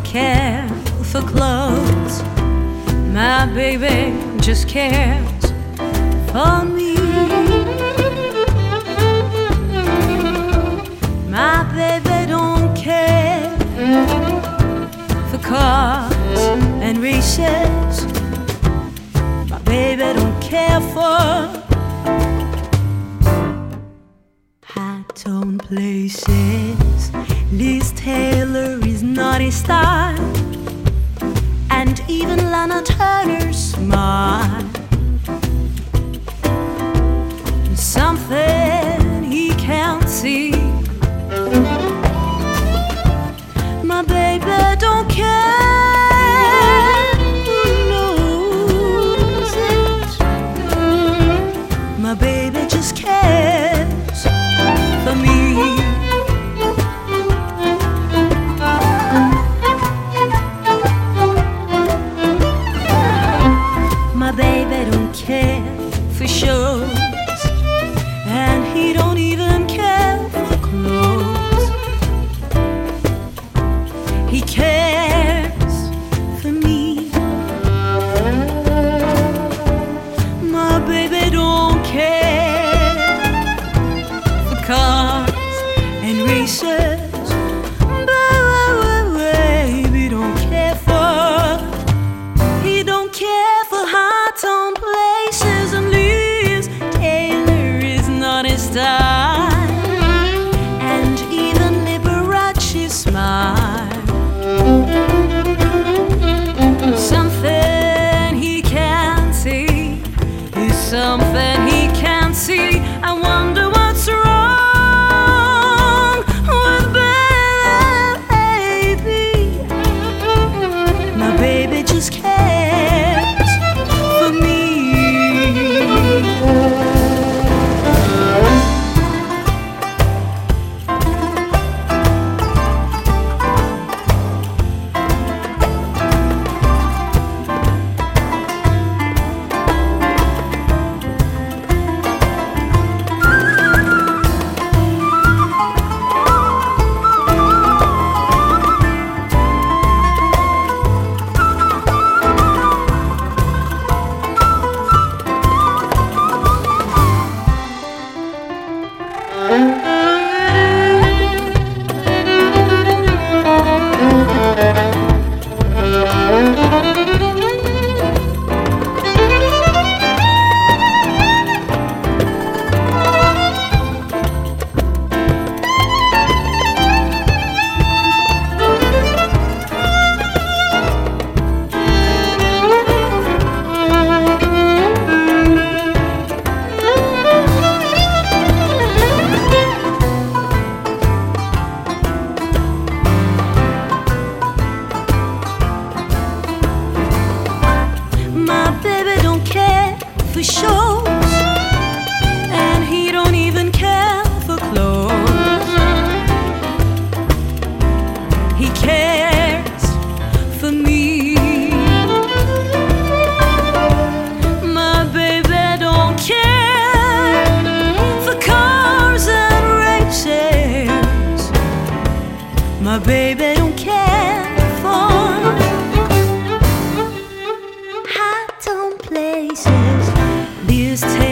care for clothes. My baby just cares for me. My baby don't care for cars and races. My baby don't care for high-tone places. Liz Taylor is not his style, and even Lana Turner's smile. Something he can't see. My baby don't care who knows it. My baby just cares for me. My baby don't care for shows, and he don't even care for clothes. He cares for me. My baby don't care for cars and races. Baby don't care for, he don't care for high-tone places, and Liz Taylor is not his style, and even Liberace's smile. Something he can't see is something he can't see. I wonder what's wrong with baby. My baby just cares for me. For shows, and he don't even care for clothes. He cares for me. My baby don't care for cars and races. My baby don't care for high-tone places. Liz Taylor